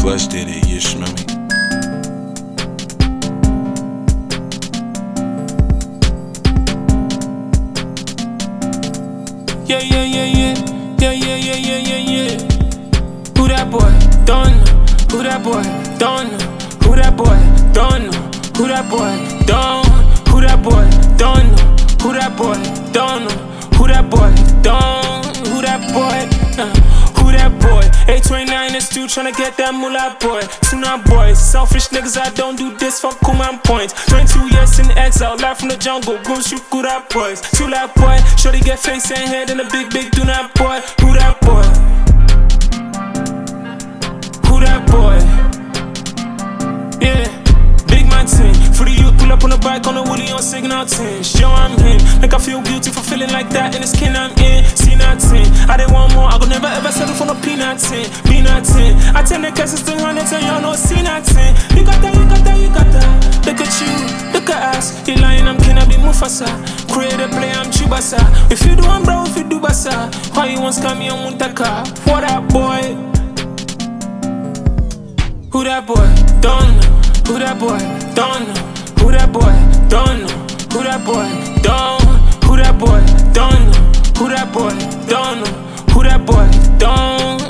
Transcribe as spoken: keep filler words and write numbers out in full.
busted it, you smell me? Yeah, yeah, yeah, yeah. Yeah, yeah, yeah, yeah, yeah, yeah. Who that boy? Don't know. Who that boy? Don't know. Who that boy? Don't know. Who that boy? Don't. Who that boy? Don't know. Who that boy? Don't know. Who that boy? Don't. Who that boy? Uh, who that boy? eight twenty-nine is still tryna get that moolah boy. Tuna boys, selfish niggas, I don't do this, fuck cool man points. twenty-two years in exile, life from the jungle, go shoot who that boys. Two that boy, shorty get face and head in a big, big do that boy. Who that boy? Who that boy? Yeah, big man team. For the youth, pull up on the bike on the woolly on signal ten. Show I'm him, make I feel guilty for feeling like that in the skin I'm in. See nothing, I didn't want more, I go never ever settle for no peanut tin. Peanut tin, I tell the cases to run it, tell y'all no see nothing. You got that, you got that, you got that. Look at you, look at us. You lying, I'm king, I be Mufasa. Create a play, I'm Chubasa. If you do, I'm bro, if you do basa. Why you want scam me on Muntaka? What up, boy? Who that boy? Don't know. Who that boy? Don't know. Who that boy? Don't know. Who that boy? Don't. Who that boy? Don't know. Who that boy? Don't know. Who that boy? Don't.